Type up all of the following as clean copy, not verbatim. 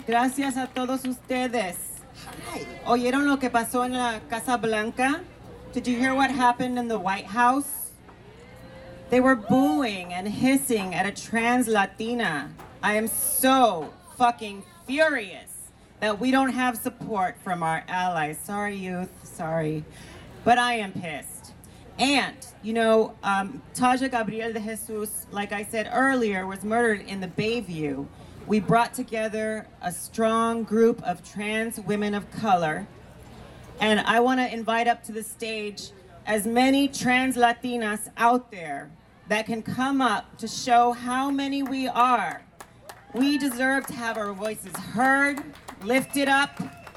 Gracias a todos ustedes. ¿Oyeron lo que pasó en la Casa Blanca? Did you hear what happened in the White House? They were booing and hissing at a trans Latina. I am so fucking furious that we don't have support from our allies. Sorry, youth, sorry. But I am pissed. And, you know, Taja Gabriel de Jesus, like I said earlier, was murdered in the Bayview. We brought together a strong group of trans women of color. And I want to invite up to the stage as many trans Latinas out there that can come up to show how many we are. We deserve to have our voices heard, lifted up.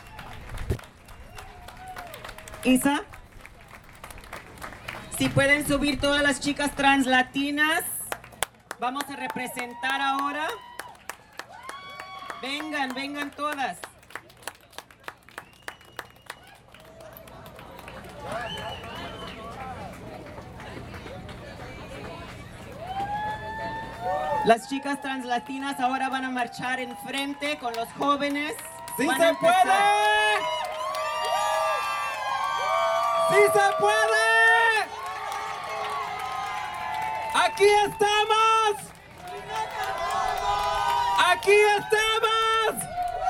Isa, si pueden subir todas las chicas trans latinas, vamos a representar ahora. Vengan, vengan todas. Las chicas translatinas ahora van a marchar enfrente con los jóvenes. ¡Sí se puede! ¡Sí se puede! ¡Aquí estamos! ¡Aquí estamos!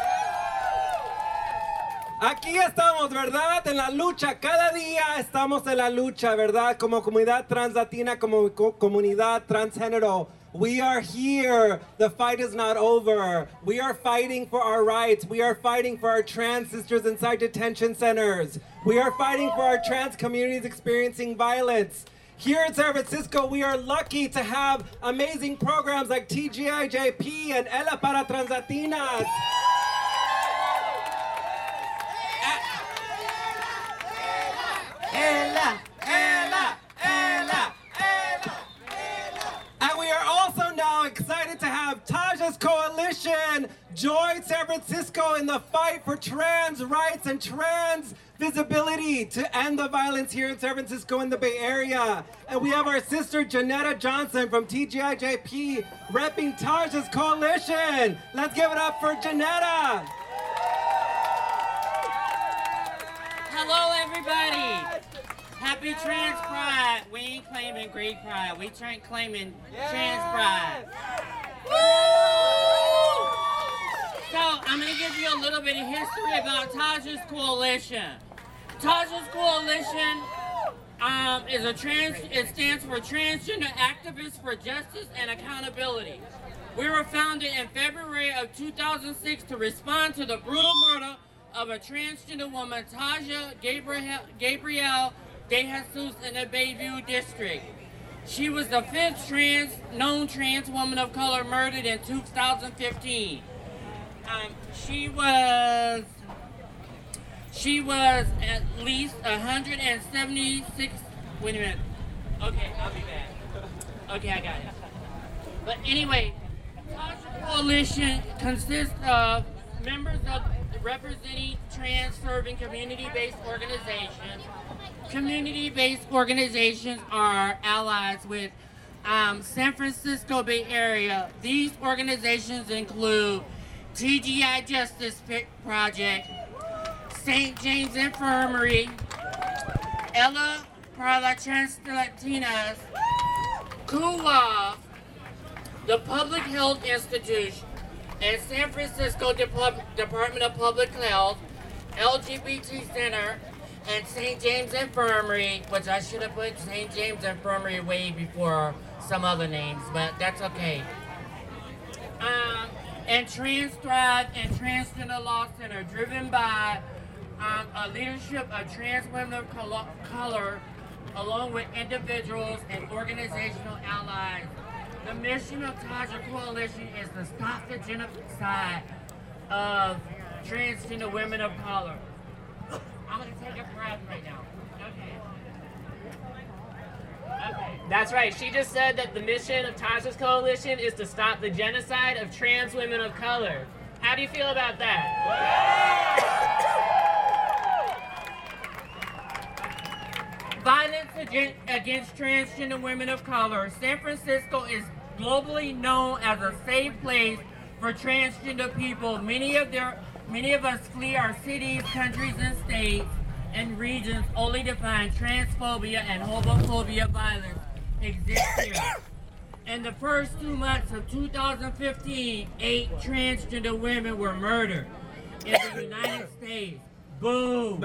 Aquí estamos, ¿verdad? En la lucha. Cada día estamos en la lucha, ¿verdad? Como comunidad translatina, como comunidad transgénero. We are here. The fight is not over. We are fighting for our rights. We are fighting for our trans sisters inside detention centers. We are fighting for our trans communities experiencing violence. Here in San Francisco, we are lucky to have amazing programs like TGIJP and Ella para Translatinas. Ella, Ella, Ella, and we are also now excited to have Taja's Coalition join San Francisco in the fight for trans rights and trans visibility to end the violence here in San Francisco in the Bay Area. And we have our sister Janetta Johnson from TGIJP repping Taja's Coalition. Let's give it up for Janetta. Hello, everybody. Happy Trans Pride. We ain't claiming Great Pride. We claiming Trans Pride. Woo! So I'm going to give you a little bit of history about Taja's Coalition. Taja's Coalition it stands for Transgender Activists for Justice and Accountability. We were founded in February of 2006 to respond to the brutal murder of a transgender woman, Taja Gabriel de Jesus, in the Bayview district. She was the fifth known trans woman of color murdered in 2015. She was at least 176. Wait a minute. Okay, I'll be back. Okay, I got it. But anyway, Taja Coalition consists of members representing trans-serving community-based organizations. Community-based organizations are allies with San Francisco Bay Area. These organizations include TGI Justice Project, St. James Infirmary, Ella para las Trans Latinas, KUWA, the Public Health Institute, and San Francisco Department of Public Health, LGBT Center, and St. James Infirmary, which I should have put St. James Infirmary way before some other names, but that's okay. And Trans Thrive and Transgender Law Center, driven by a leadership of trans women of color, along with individuals and organizational allies. The mission of Taja Coalition is to stop the genocide of transgender women of color. I'm going to take a breath right now. Okay. That's right. She just said that the mission of Taja's Coalition is to stop the genocide of trans women of color. How do you feel about that? Violence against transgender women of color. San Francisco is globally known as a safe place for transgender people. Many of us flee our cities, countries, and states and regions only to find transphobia and homophobia violence exist here. In the first 2 months of 2015, 8 transgender women were murdered in the United States. Boom!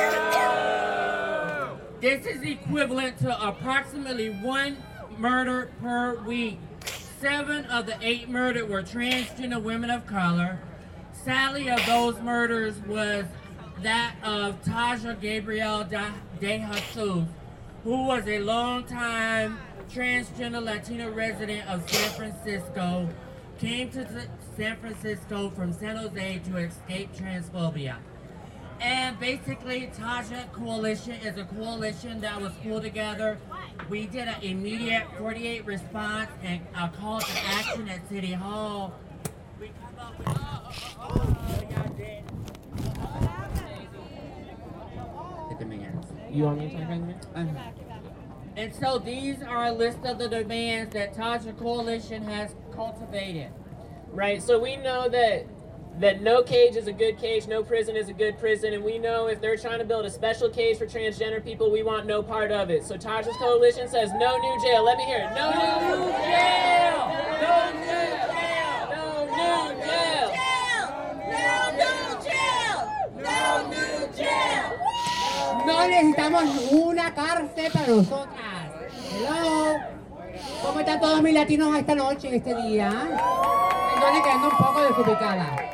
This is equivalent to approximately 1 murder per week. 7 of the 8 murdered were transgender women of color. Sadly, of those murders was that of Taja Gabriel de Jesus, who was a long-time transgender Latino resident of San Francisco, came to San Francisco from San Jose to escape transphobia. And basically, Taja Coalition is a coalition that was pulled together. We did an immediate 48 response and a call to action at City Hall. We come up with You want me to talk about And so these are a list of the demands that Taja Coalition has cultivated. Right, so we know that no cage is a good cage, no prison is a good prison, and we know if they're trying to build a special cage for transgender people, we want no part of it. So Taja's Coalition says no new jail. Let me hear it. No new jail! No new jail! No new jail! No new jail! No necesitamos una cárcel para nosotras. Hello. ¿Cómo están todos mis latinos esta noche, en este día? Estoy quedando un poco desubicada.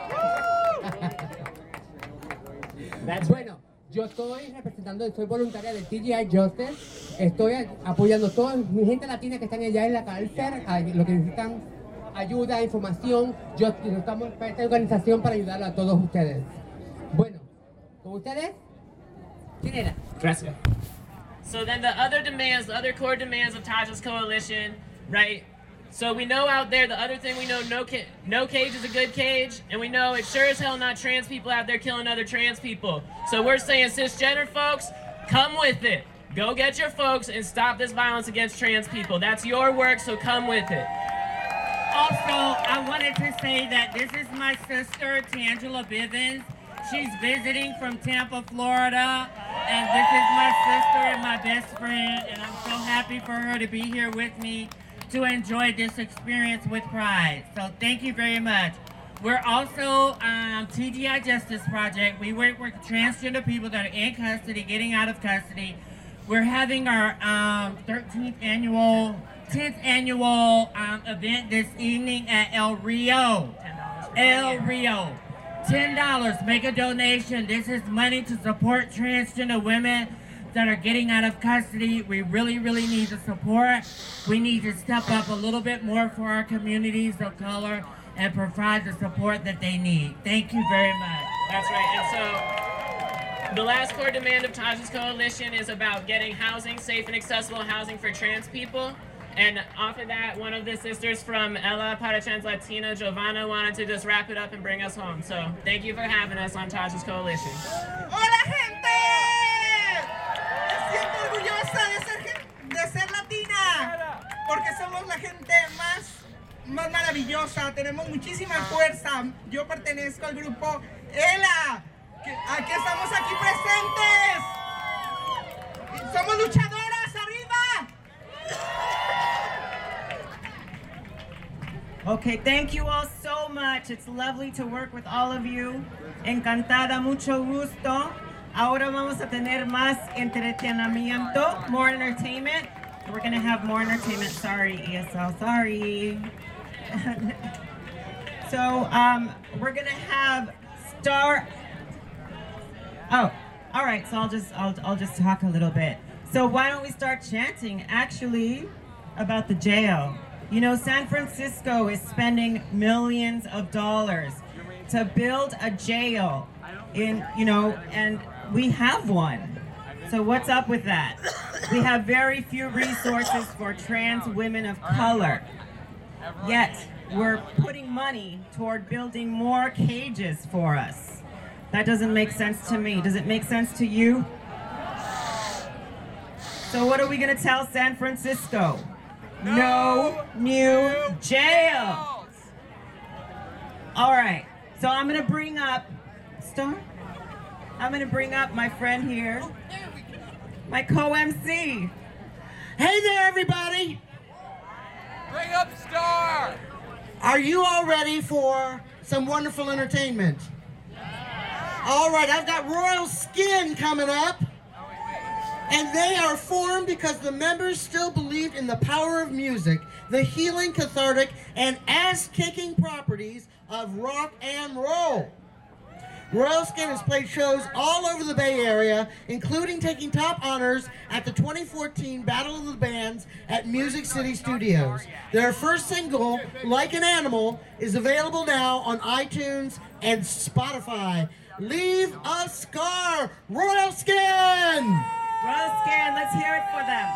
Bueno, yo estoy representando, soy voluntaria del TGI Justice. Estoy apoyando a toda mi gente latina que están allá en la cárcel, lo que necesitan ayuda, información. Estamos para esta organización para ayudar a todos ustedes. Bueno, ¿con ustedes? ¿Quién era? Gracias. So then the other demands, the other core demands of Taja's Coalition, right? So we know out there, the other thing we know, no cage is a good cage, and we know it's sure as hell not trans people out there killing other trans people. So we're saying, cisgender folks, come with it. Go get your folks and stop this violence against trans people. That's your work, so come with it. Also, I wanted to say that this is my sister, Tangela Bivens. She's visiting from Tampa, Florida, and this is my sister and my best friend, and I'm so happy for her to be here with me to enjoy this experience with Pride. So thank you very much. We're also TGI Justice Project. We work with transgender people that are in custody, getting out of custody. We're having our 10th annual event this evening at El Rio. El Rio. $10, make a donation. This is money to support transgender women that are getting out of custody. We really, really need the support. We need to step up a little bit more for our communities of color and provide the support that they need. Thank you very much. That's right. And so the last core demand of Taja's Coalition is about getting housing, safe and accessible housing for trans people. And off of that, one of the sisters from Ella Para Trans Latina, Giovanna, wanted to just wrap it up and bring us home. So thank you for having us on Taja's Coalition. ¡Hola, gente! Me siento orgullosa de ser latina, porque somos la gente más maravillosa. Tenemos muchísima fuerza. Yo pertenezco al grupo ELA. Aquí estamos aquí presentes. Somos luchadoras, arriba. Okay, thank you all so much. It's lovely to work with all of you. Encantada, mucho gusto. Ahora vamos a tener más entretenimiento, more entertainment. We're going to have more entertainment. Sorry, ESL, sorry. So, we're going to have Oh, all right. So I'll just talk a little bit. So why don't we start chanting actually about the jail? You know, San Francisco is spending millions of dollars to build a jail and we have one. So what's up with that? We have very few resources for trans women of color. Yet, we're putting money toward building more cages for us. That doesn't make sense to me. Does it make sense to you? So what are we gonna tell San Francisco? No new jails. All right, so I'm gonna bring up, Star? I'm gonna bring up my friend here, my co-MC. Hey there, everybody. Bring up Star. Are you all ready for some wonderful entertainment? All right, I've got Royal Skin coming up. And they are formed because the members still believed in the power of music, the healing, cathartic, and ass-kicking properties of rock and roll. Royal Skin has played shows all over the Bay Area, including taking top honors at the 2014 Battle of the Bands at Music City Studios. Their first single, Like an Animal, is available now on iTunes and Spotify. Leave a Scar, Royal Skin! Royal Skin, let's hear it for them.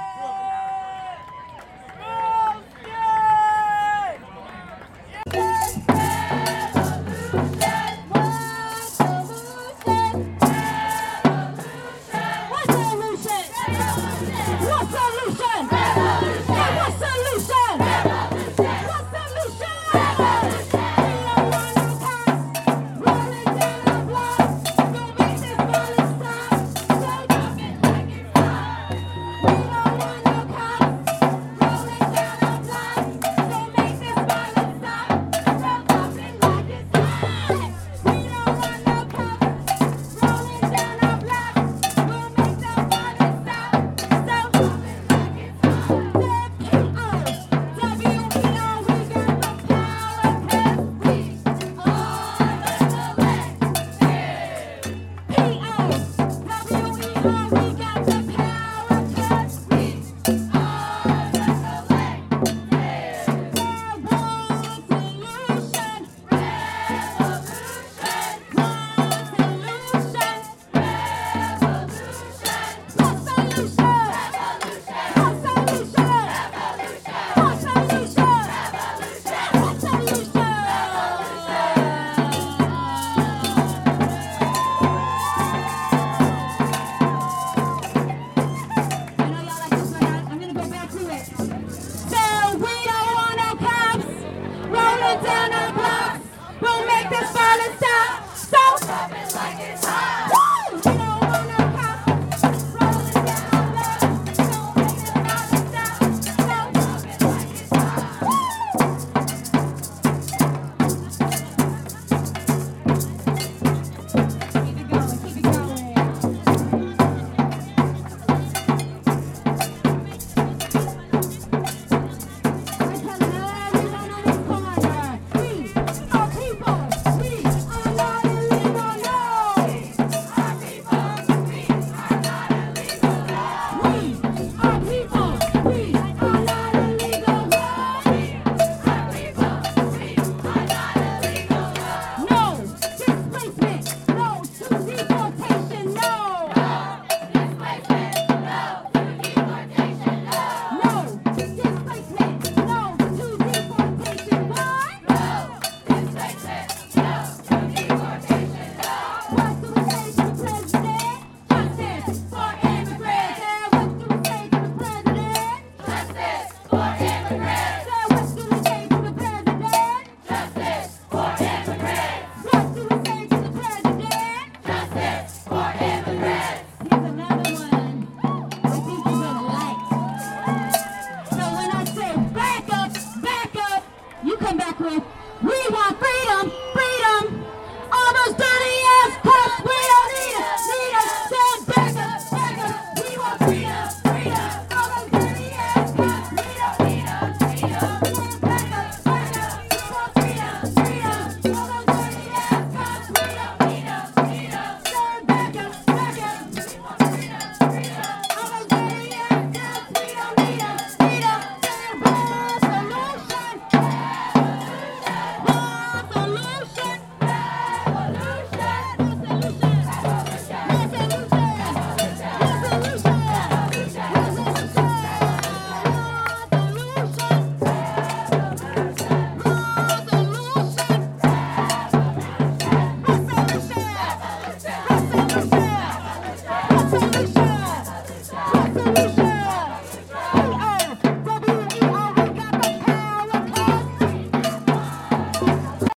For immigrants.